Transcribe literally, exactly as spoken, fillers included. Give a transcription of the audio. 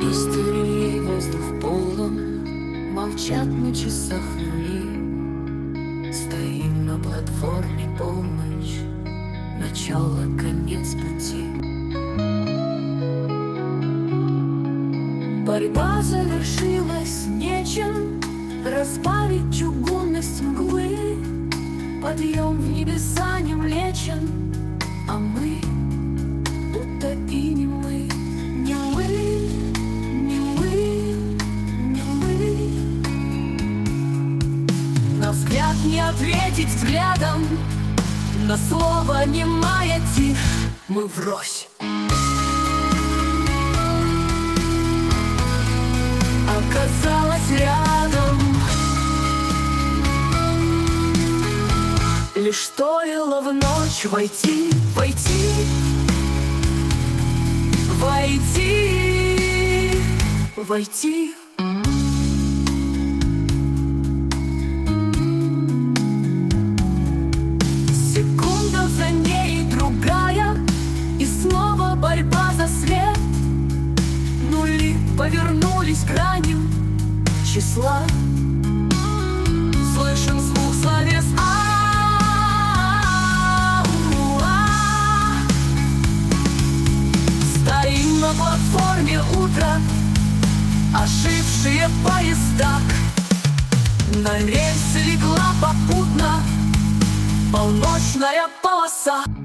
Истерии воздух полон, молчат на часах нули. Стоим на платформе, полночь, начало, конец пути. Борьба завершилась, нечем разбавить чугунность мглы. Подъем в небеса не млечен, а мы утопи мы. Не мы, не мы, не мы. На взгляд не ответить взглядом, на слово немая тишь. Мы врозь. Оказалось рядом. Лишь стоило в ночь войти, войти, войти, войти. Секунда за ней другая, и снова борьба за свет. Нули повернулись гранью числа. Слышен звук словес а, стоим на платформе утра, ожившие поезда. На рельсы легла попутно полночная полоса.